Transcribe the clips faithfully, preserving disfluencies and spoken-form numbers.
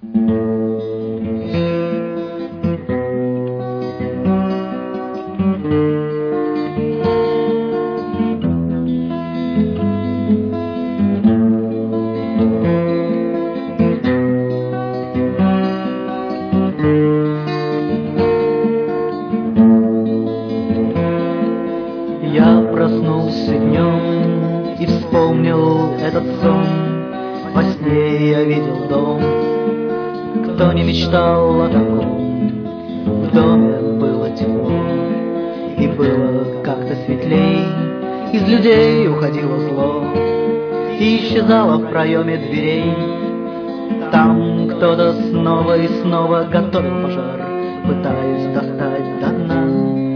Я проснулся днем и вспомнил этот сон. Во сне я видел дом, кто не мечтал о таком. В доме было тепло и было как-то светлей. Из людей уходило зло и исчезало в проеме дверей. Там кто-то снова и снова готовил пожар, пытаясь достать до дна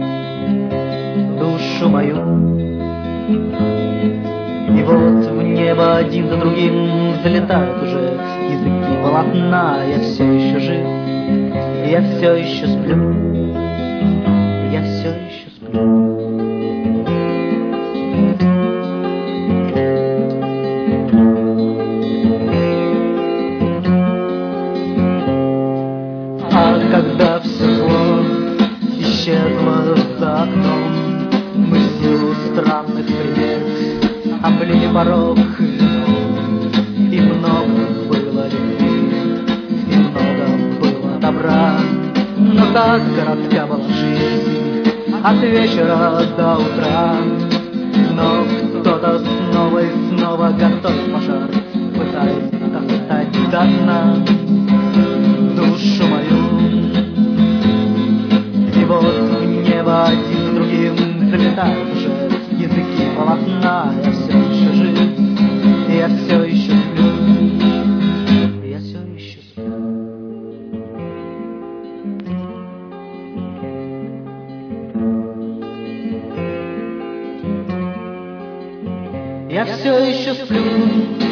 душу мою. И вот в небо один за другим взлетают уже языки полотна. Я все еще жив, я все еще сплю, я все еще сплю. А когда все зло исчезло за окном, мыслью странных примет облили порог вином. И много было любви, и много было добра, но так коротка была жизнь от вечера до утра. Но кто-то снова и снова готовит пожар, пытаясь достать до дна душу мою. И вот в небо один за другим залетают уже языки полотна. Я все еще жив, я все еще сплю, я все еще сплю. Я все еще сплю.